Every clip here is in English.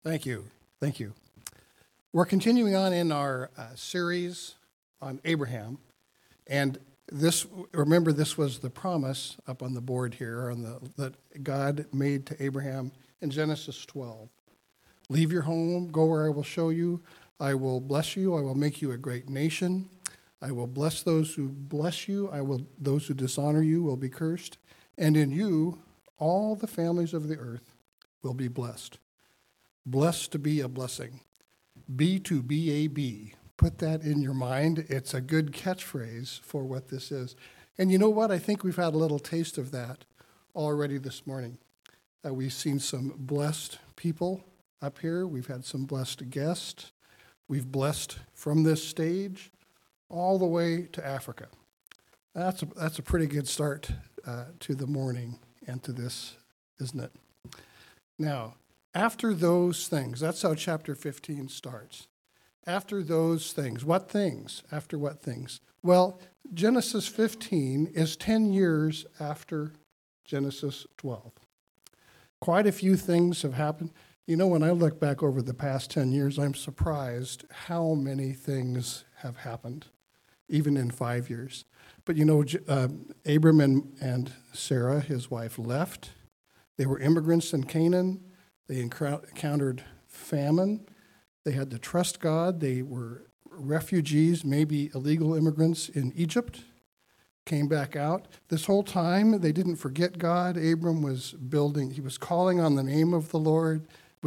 Thank you. Thank you. We're continuing on in our series on Abraham. And remember, this was the promise up on the board here that God made to Abraham in Genesis 12. Leave your home, go where I will show you. I will bless you. I will make you a great nation. I will bless those who bless you. Those who dishonor you will be cursed. And in you, all the families of the earth will be blessed. Blessed to be a blessing. B to B-A-B. Put that in your mind. It's a good catchphrase for what this is. And you know what? I think we've had a little taste of that already this morning. We've seen some blessed people up here. We've had some blessed guests. We've blessed from this stage all the way to Africa. That's a pretty good start to the morning and to this, isn't it? Now, after those things, that's how chapter 15 starts. After those things, what things? After what things? Well, Genesis 15 is 10 years after Genesis 12. Quite a few things have happened. You know, when I look back over the past 10 years, I'm surprised how many things have happened, even in 5 years. But you know, Abram and Sarah, his wife, left. They were immigrants in Canaan. They encountered famine. They had to trust God. They were refugees, maybe illegal immigrants in Egypt, came back out. This whole time, they didn't forget God. Abram was building, he was calling on the name of the Lord.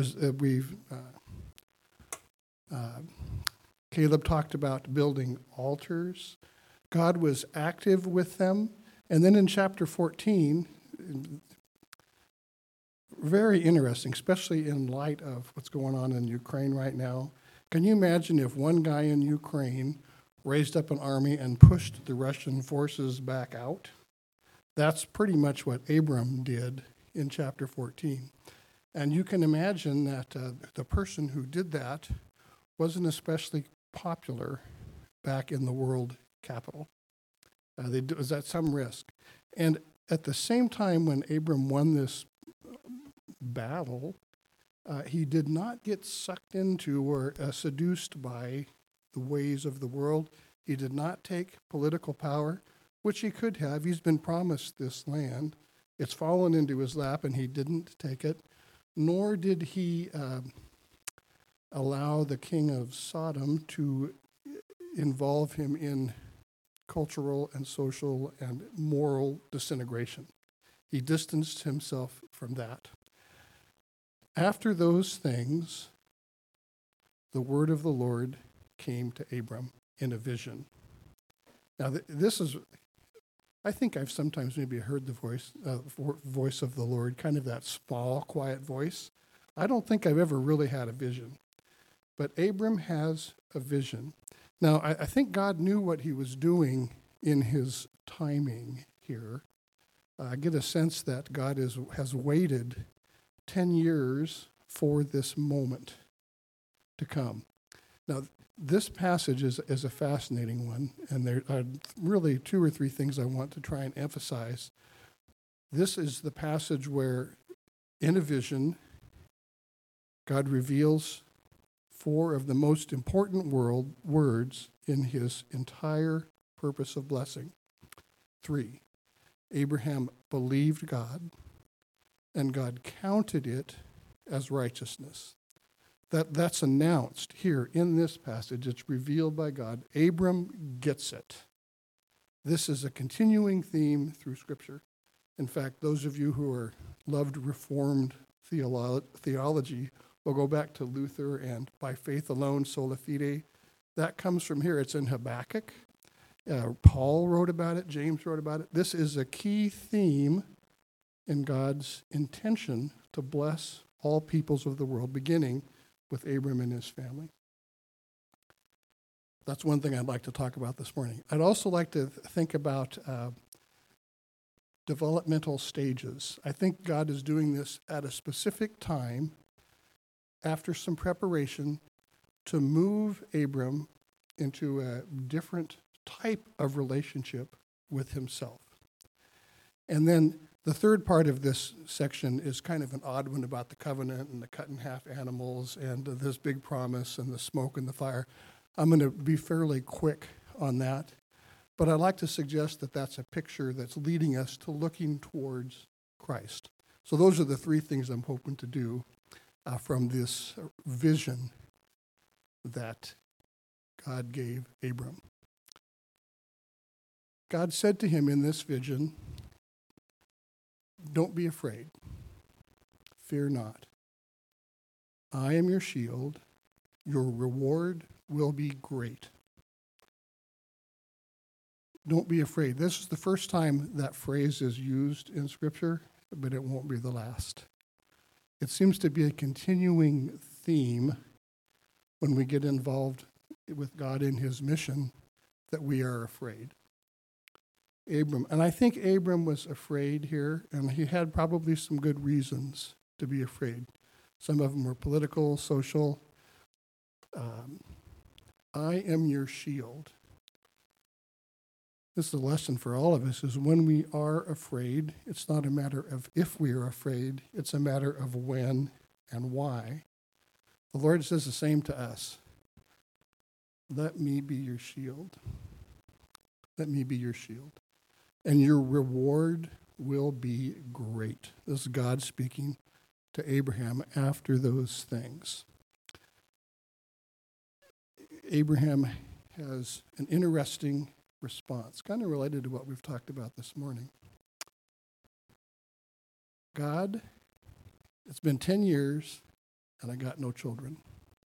Caleb talked about building altars. God was active with them. And then in chapter 14, very interesting, especially in light of what's going on in Ukraine right now. Can you imagine if one guy in Ukraine raised up an army and pushed the Russian forces back out? That's pretty much what Abram did in chapter 14. And you can imagine that the person who did that wasn't especially popular back in the world capital. It was at some risk. And at the same time when Abram won this battle, he did not get sucked into or seduced by the ways of the world. He did not take political power, which he could have. He's been promised this land. It's fallen into his lap, and he didn't take it. Nor did he allow the king of Sodom to involve him in cultural and social and moral disintegration. He distanced himself from that. After those things, the word of the Lord came to Abram in a vision. Now, this is, I think I've sometimes maybe heard the voice of the Lord, kind of that small, quiet voice. I don't think I've ever really had a vision. But Abram has a vision. Now, I think God knew what he was doing in his timing here. I get a sense that God has waited 10 years for this moment to come. Now, this passage is a fascinating one, and there are really 2 or 3 things I want to try and emphasize. This is the passage where, in a vision, God reveals 4 of the most important words in his entire purpose of blessing. 3, Abraham believed God, and God counted it as righteousness. That's announced here in this passage. It's revealed by God. Abram gets it. This is a continuing theme through Scripture. In fact, those of you who loved Reformed theology will go back to Luther and by faith alone, sola fide. That comes from here. It's in Habakkuk. Paul wrote about it. James wrote about it. This is a key theme in God's intention to bless all peoples of the world, beginning with Abram and his family. That's one thing I'd like to talk about this morning. I'd also like to think about developmental stages. I think God is doing this at a specific time, after some preparation, to move Abram into a different type of relationship with himself. And then The third part of this section is kind of an odd one about the covenant and the cut in half animals and this big promise and the smoke and the fire. I'm going to be fairly quick on that, but I'd like to suggest that that's a picture that's leading us to looking towards Christ. So those are the three things I'm hoping to do from this vision that God gave Abram. God said to him in this vision, "Don't be afraid. Fear not. I am your shield. Your reward will be great." Don't be afraid. This is the first time that phrase is used in Scripture, but it won't be the last. It seems to be a continuing theme when we get involved with God in his mission that we are afraid. Abram, and I think Abram was afraid here, and he had probably some good reasons to be afraid. Some of them were political, social. I am your shield. This is a lesson for all of us, is when we are afraid, it's not a matter of if we are afraid, it's a matter of when and why. The Lord says the same to us. Let me be your shield. Let me be your shield. And your reward will be great. This is God speaking to Abraham after those things. Abraham has an interesting response, kind of related to what we've talked about this morning. God, it's been 10 years and I got no children.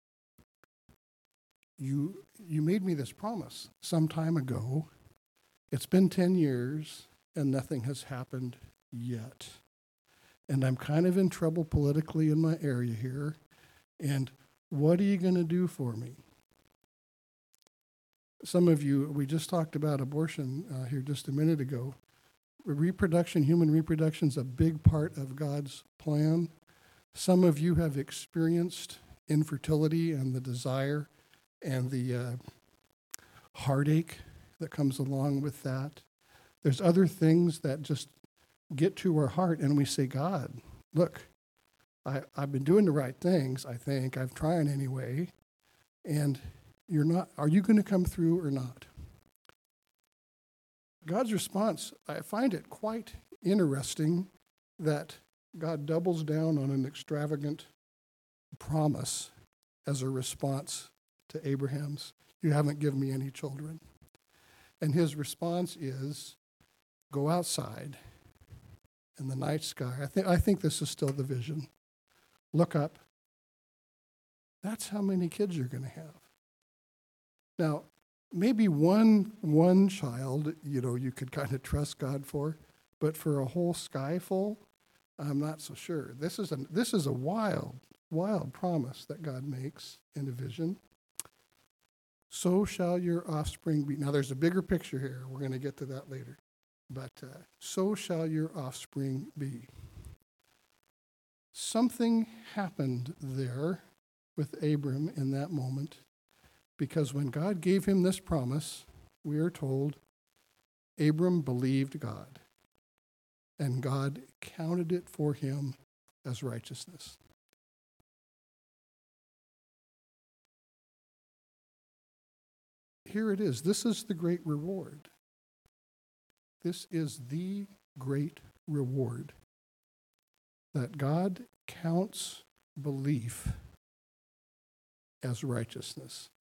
You made me this promise some time ago. It's been 10 years and nothing has happened yet. And I'm kind of in trouble politically in my area here. And what are you going to do for me? Some of you, we just talked about abortion here just a minute ago. Reproduction, human reproduction is a big part of God's plan. Some of you have experienced infertility and the desire and the heartache that comes along with that. There's other things that just get to our heart and we say, God, look, I've been doing the right things, I think. I've tried anyway. And you're not, are you going to come through or not? God's response, I find it quite interesting that God doubles down on an extravagant promise as a response to Abraham's, "You haven't given me any children." And his response is, go outside in the night sky. I think this is still the vision. Look up. That's how many kids you're going to have. Now, maybe one child, you could kind of trust God for, but for a whole sky full, I'm not so sure. This is a wild promise that God makes in a vision. So shall your offspring be. Now, there's a bigger picture here. We're going to get to that later. But so shall your offspring be. Something happened there with Abram in that moment, because when God gave him this promise, we are told Abram believed God, and God counted it for him as righteousness. Here it is. This is the great reward. This is the great reward, that God counts belief as righteousness.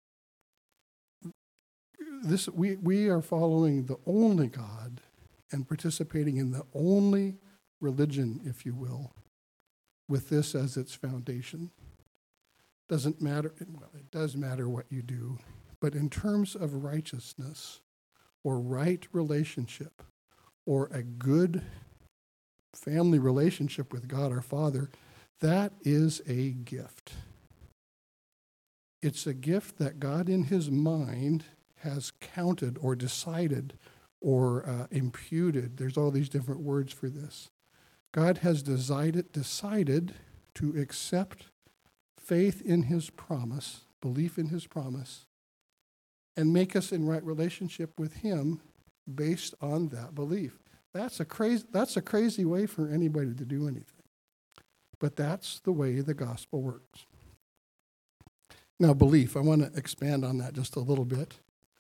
We are following the only God and participating in the only religion, if you will, with this as its foundation. Doesn't matter, well, it does matter what you do, but in terms of righteousness or right relationship or a good family relationship with God our Father, that is a gift. It's a gift that God in his mind has counted or decided or imputed. There's all these different words for this. God has decided to accept faith in his promise, belief in his promise, and make us in right relationship with him based on that belief. That's a crazy way for anybody to do anything. But that's the way the gospel works. Now, belief, I want to expand on that just a little bit.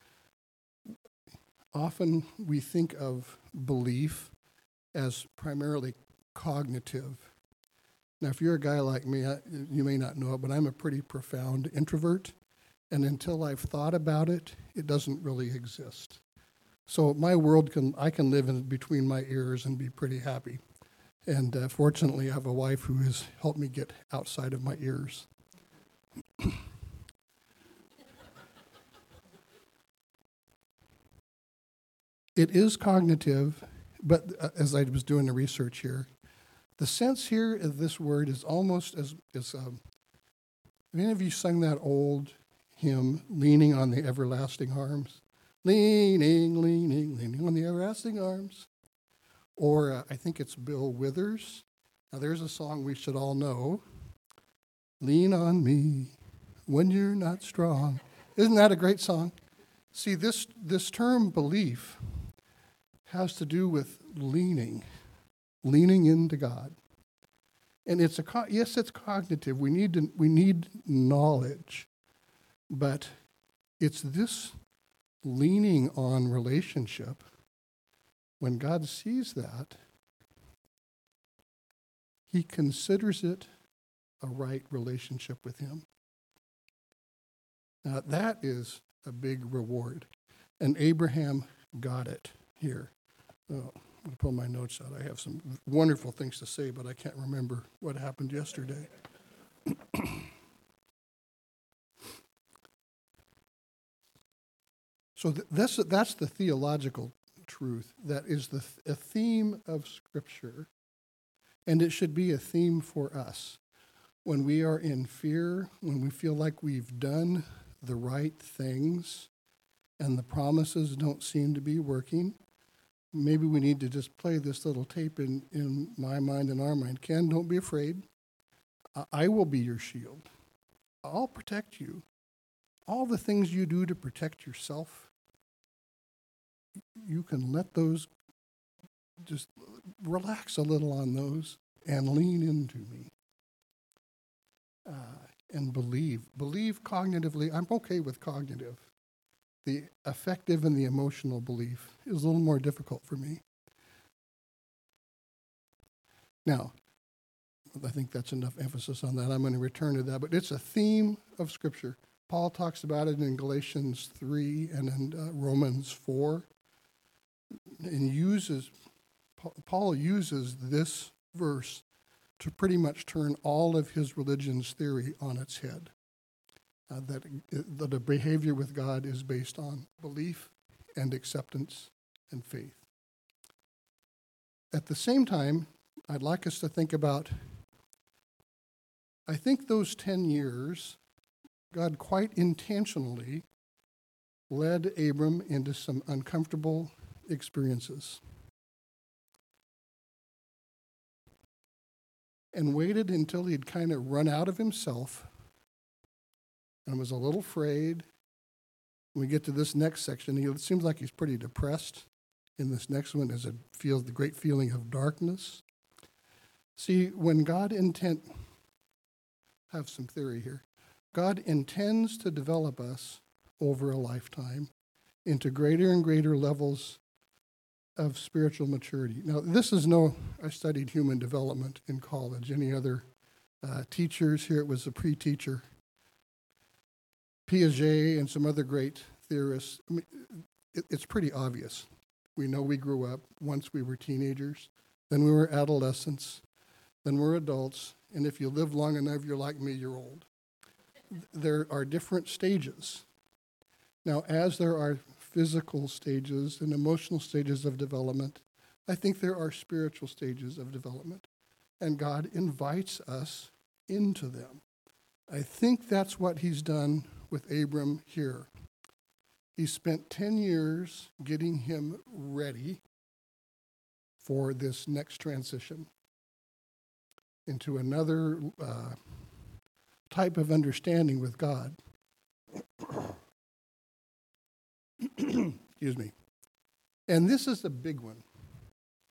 Often we think of belief as primarily cognitive. Now, if you're a guy like me, you may not know it, but I'm a pretty profound introvert. And until I've thought about it, it doesn't really exist. So my world I can live in between my ears and be pretty happy. And fortunately, I have a wife who has helped me get outside of my ears. It is cognitive, but as I was doing the research here, the sense here of this word is almost as have any of you sung that old hymn, Leaning on the Everlasting Arms? Leaning, leaning, leaning on the everlasting arms. Or I think it's Bill Withers. Now there's a song we should all know. Lean on me when you're not strong. Isn't that a great song? See, this term belief has to do with leaning into God. And it's it's cognitive. We need knowledge, but it's this leaning on relationship. When God sees that, he considers it a right relationship with him. Now that is a big reward, and Abraham got it here. Oh, I'm going to pull my notes out. I have some wonderful things to say, but I can't remember what happened yesterday. So that's the theological truth. That is a theme of Scripture, and it should be a theme for us. When we are in fear, when we feel like we've done the right things and the promises don't seem to be working, maybe we need to just play this little tape in my mind and our mind. Ken, don't be afraid. I will be your shield. I'll protect you. All the things you do to protect yourself, you can let those, just relax a little on those and lean into me. And believe. Believe cognitively. I'm okay with cognitive. The affective and the emotional belief is a little more difficult for me. Now, I think that's enough emphasis on that. I'm going to return to that, but it's a theme of Scripture. Paul talks about it in Galatians 3 and in Romans 4. And Paul uses this verse to pretty much turn all of his religion's theory on its head. That the behavior with God is based on belief and acceptance and faith. At the same time, I'd like us to think about, I think those 10 years, God quite intentionally led Abram into some uncomfortable experiences and waited until he'd kind of run out of himself and was a little afraid. When we get to this next section, it seems like he's pretty depressed. In this next one, as it feels the great feeling of darkness. See, when God have some theory here. God intends to develop us over a lifetime into greater and greater levels of spiritual maturity. Now, I studied human development in college. Any other teachers here? It was a pre-teacher. Piaget and some other great theorists. I mean, it's pretty obvious. We know we grew up. Once we were teenagers, then we were adolescents, then we're adults, and if you live long enough, you're like me, you're old. There are different stages. Now, as there are physical stages and emotional stages of development, I think there are spiritual stages of development, and God invites us into them. I think that's what he's done with Abram here. He spent 10 years getting him ready for this next transition into another type of understanding with God. Excuse me. And this is a big one.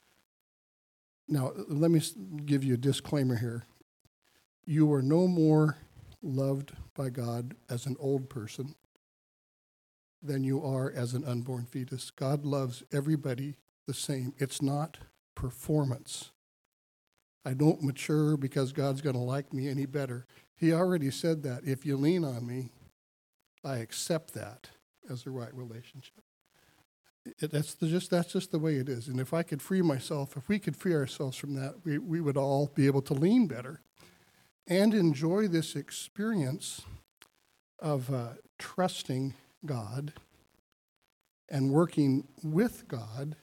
Now, let me give you a disclaimer here. You are no more loved by God as an old person than you are as an unborn fetus. God loves everybody the same. It's not performance. I don't mature because God's going to like me any better. He already said that. If you lean on me, I accept that as the right relationship. That's just the way it is. And if I could free myself, if we could free ourselves from that, we would all be able to lean better and enjoy this experience of trusting God and working with God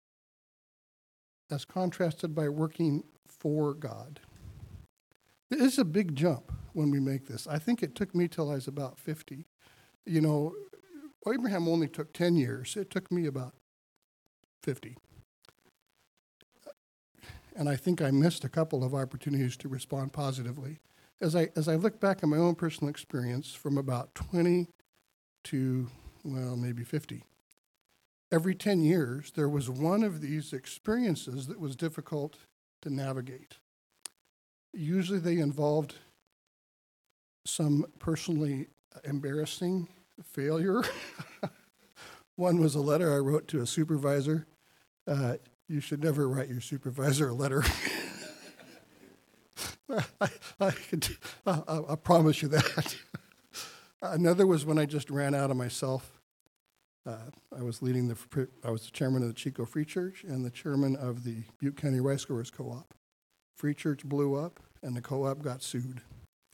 as contrasted by working for God. It is a big jump when we make this. I think it took me till I was about 50. You know, Abraham only took 10 years. It took me about 50. And I think I missed a couple of opportunities to respond positively. As I look back on my own personal experience from about 20 to, well, maybe 50, every 10 years, there was one of these experiences that was difficult to navigate. Usually they involved some personally embarrassing failure. One was a letter I wrote to a supervisor. You should never write your supervisor a letter. I promise you that. Another was when I just ran out of myself. I was the chairman of the Chico Free Church and the chairman of the Butte County Rice Growers Co-op. Free Church blew up and the co-op got sued.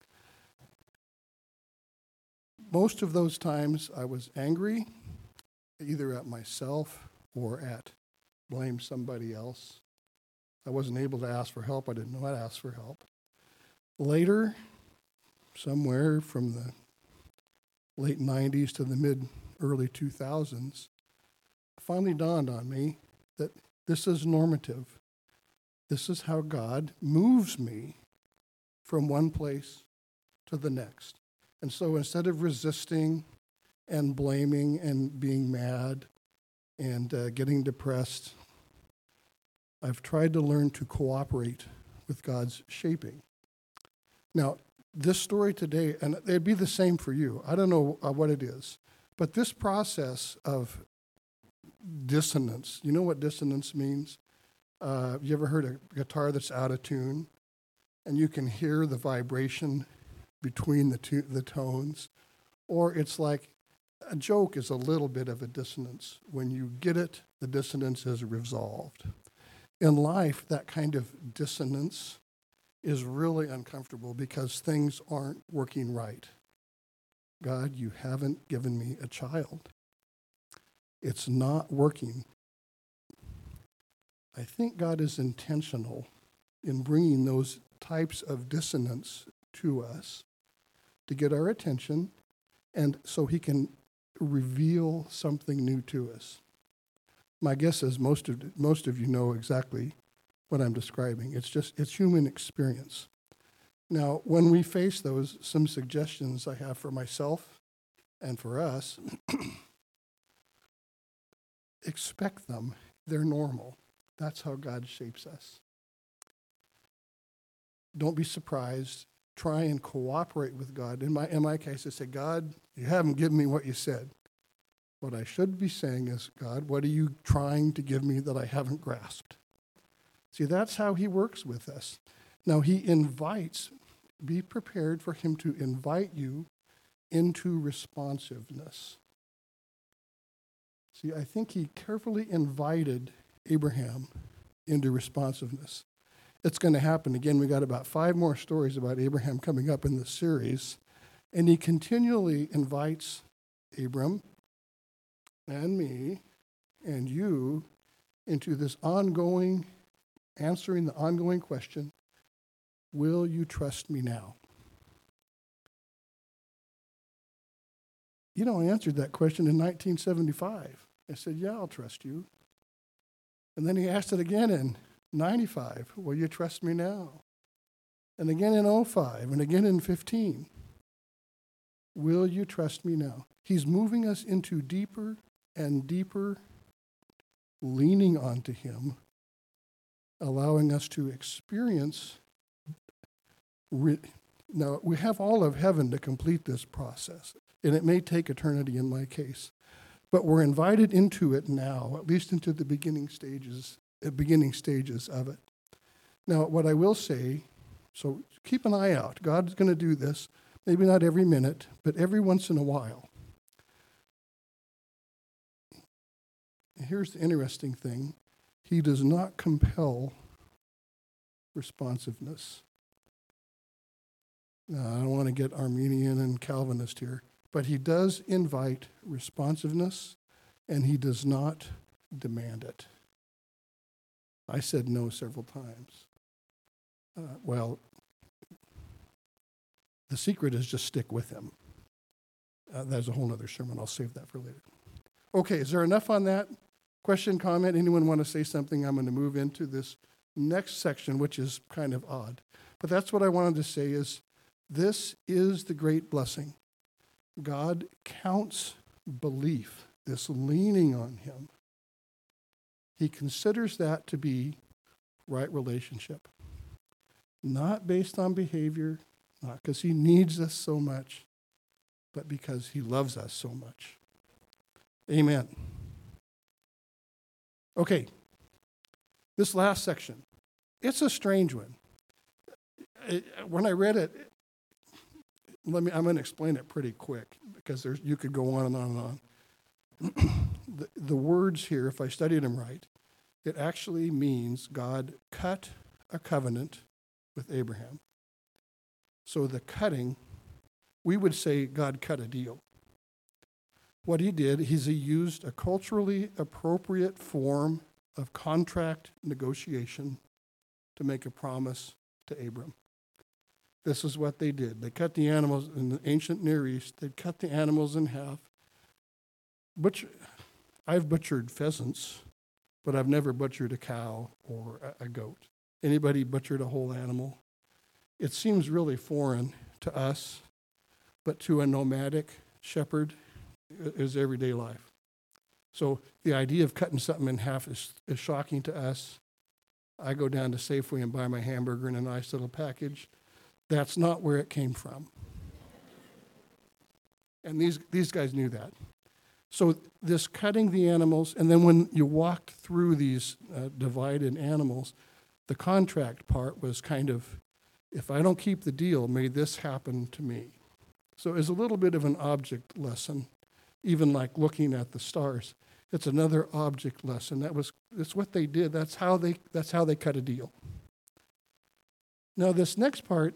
Most of those times I was angry, either at myself or at blame somebody else. I wasn't able to ask for help. I didn't know how to ask for help. Later, somewhere from the late 90s to the early 2000s, it finally dawned on me that this is normative. This is how God moves me from one place to the next. And so instead of resisting and blaming and being mad and getting depressed, I've tried to learn to cooperate with God's shaping. Now, this story today, and it'd be the same for you. I don't know what it is, but this process of dissonance, you know what dissonance means? You ever heard a guitar that's out of tune, and you can hear the vibration between the tones? Or it's like a joke is a little bit of a dissonance. When you get it, the dissonance is resolved. In life, that kind of dissonance is really uncomfortable because things aren't working right. God, you haven't given me a child. It's not working. I think God is intentional in bringing those types of dissonance to us to get our attention and so he can reveal something new to us. My guess is most of you know exactly what I'm describing. It's human experience. Now, when we face those, some suggestions I have for myself and for us, expect them. They're normal. That's how God shapes us. Don't be surprised. Try and cooperate with God. In my case, I say, God, you haven't given me what you said. What I should be saying is, God, what are you trying to give me that I haven't grasped? See, that's how he works with us. Now, he invites, be prepared for him to invite you into responsiveness. See, I think he carefully invited Abraham into responsiveness. It's going to happen again. We got about 5 more stories about Abraham coming up in this series, and he continually invites Abram and me and you into this ongoing, answering the ongoing question, will you trust me now? You know, I answered that question in 1975. I said, yeah, I'll trust you. And then he asked it again in 95, will you trust me now? And again in 05, and again in 15. Will you trust me now? He's moving us into deeper and deeper leaning onto him allowing us to experience. Now, we have all of heaven to complete this process, and it may take eternity in my case, but we're invited into it now, at least into the beginning stages of it. Now, what I will say, so keep an eye out. God's going to do this, maybe not every minute, but every once in a while. Here's the interesting thing. He does not compel responsiveness. Now, I don't want to get Arminian and Calvinist here, but he does invite responsiveness, and he does not demand it. I said no several times. The secret is just stick with him. That's a whole other sermon. I'll save that for later. Okay, is there enough on that? Question, comment? Anyone want to say something? I'm going to move into this next section, which is kind of odd. But that's what I wanted to say is, this is the great blessing. God counts belief, this leaning on him. He considers that to be right relationship. Not based on behavior, not because he needs us so much, but because he loves us so much. Amen. Okay, this last section, it's a strange one. When I read it, I'm going to explain it pretty quick because you could go on and on and on. The words here, if I studied them right, it actually means God cut a covenant with Abraham. So the cutting, we would say God cut a deal. What he did is he used a culturally appropriate form of contract negotiation to make a promise to Abram. This is what they did. They cut the animals in the ancient Near East. They'd cut the animals in half. I've butchered pheasants, but I've never butchered a cow or a goat. Anybody butchered a whole animal? It seems really foreign to us, but to a nomadic shepherd, is everyday life. So the idea of cutting something in half is shocking to us. I go down to Safeway and buy my hamburger in a nice little package. That's not where it came from. And these guys knew that. So this cutting the animals, and then when you walked through these divided animals, the contract part was kind of, if I don't keep the deal, may this happen to me. So it's a little bit of an object lesson. Even like looking at the stars, it's another object lesson. That's what they did. That's how they cut a deal. Now this next part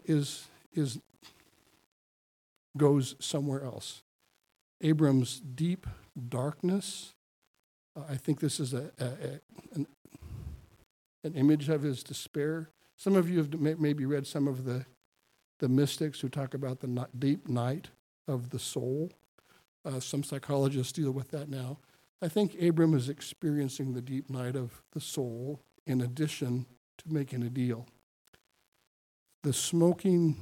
goes somewhere else. Abram's deep darkness. I think this is an image of his despair. Some of you have maybe read some of the mystics who talk about the deep night of the soul. Some psychologists deal with that now. I think Abram is experiencing the deep night of the soul in addition to making a deal. The smoke and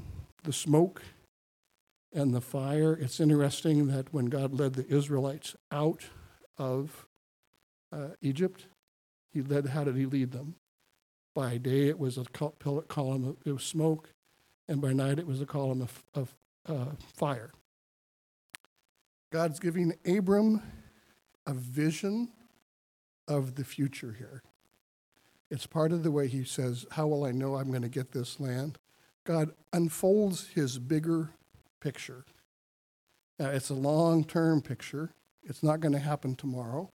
the fire, it's interesting that when God led the Israelites out of Egypt, how did he lead them? By day it was a column of smoke, and by night it was a column of fire. God's giving Abram a vision of the future here. It's part of the way he says, how will I know I'm going to get this land? God unfolds his bigger picture. Now, it's a long-term picture. It's not going to happen tomorrow.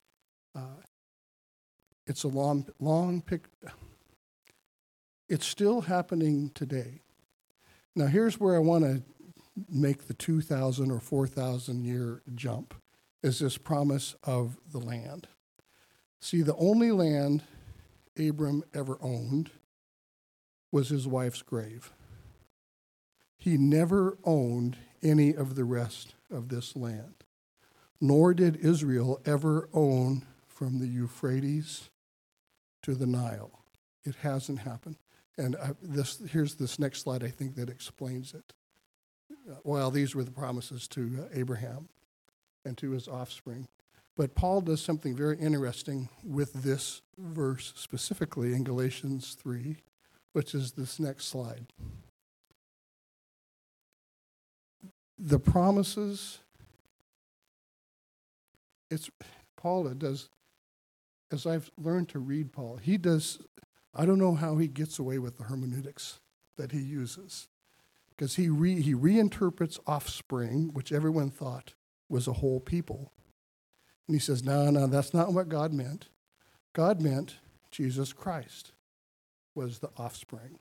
It's a long picture. It's still happening today. Now, here's where I want to make the 2,000 or 4,000 year jump, is this promise of the land. See, the only land Abram ever owned was his wife's grave. He never owned any of the rest of this land, nor did Israel ever own from the Euphrates to the Nile. It hasn't happened. And here's this next slide, I think, that explains it. Well, these were the promises to Abraham and to his offspring. But Paul does something very interesting with this verse specifically in Galatians 3, which is this next slide. The promises, Paul does, as I've learned to read Paul, he does, I don't know how he gets away with the hermeneutics that he uses. Because he reinterprets offspring, which everyone thought was a whole people. And he says, no, that's not what God meant. God meant Jesus Christ was the offspring.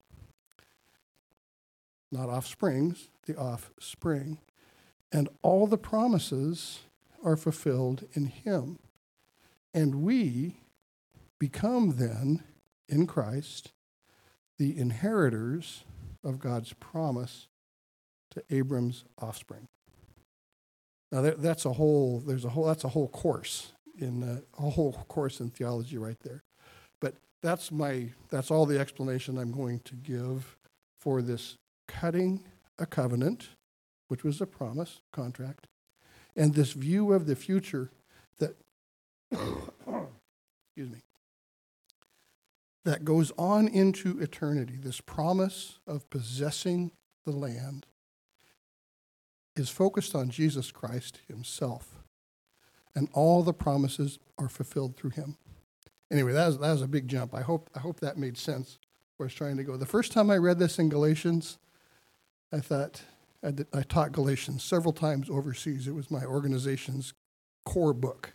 Not offsprings, the offspring. And all the promises are fulfilled in him. And we become then, in Christ, the inheritors of God's promise to Abram's offspring. Now that's a whole course in theology right there. But that's all the explanation I'm going to give for this cutting a covenant, which was a promise, contract, and this view of the future that that goes on into eternity. This promise of possessing the land is focused on Jesus Christ himself, and all the promises are fulfilled through him. Anyway, that was a big jump. I hope that made sense where I was trying to go. The first time I read this in Galatians, I thought, I taught Galatians several times overseas. It was my organization's core book.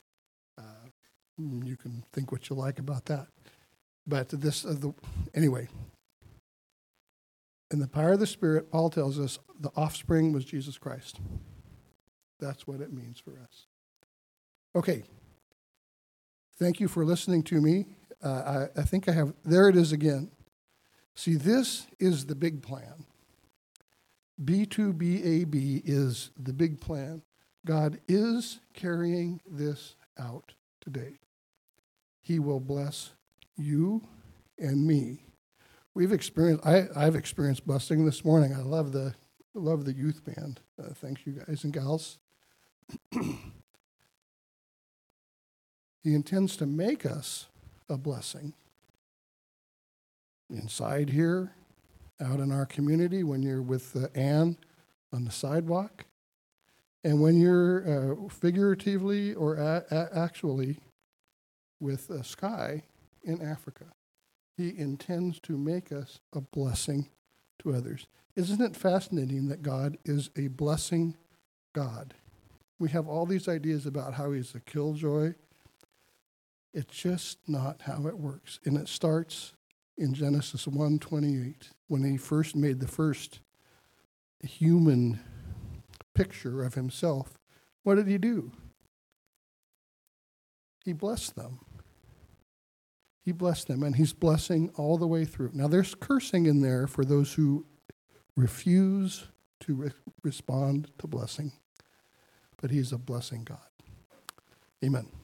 You can think what you like about that. But anyway, in the power of the Spirit, Paul tells us the offspring was Jesus Christ. That's what it means for us. Okay. Thank you for listening to me. I think there it is again. See, this is the big plan. B2BAB is the big plan. God is carrying this out today. He will bless you and me. I've experienced blessing this morning. I love the youth band. Thanks, you guys and gals. He intends to make us a blessing. Inside here, out in our community, when you're with Ann on the sidewalk, and when you're figuratively or actually with Sky in Africa. He intends to make us a blessing to others. Isn't it fascinating that God is a blessing God? We have all these ideas about how he's a killjoy. It's just not how it works. And it starts in Genesis 1:28, when he first made the first human picture of himself. What did he do? He blessed them. He blessed them, and he's blessing all the way through. Now, there's cursing in there for those who refuse to respond to blessing, but he's a blessing God. Amen.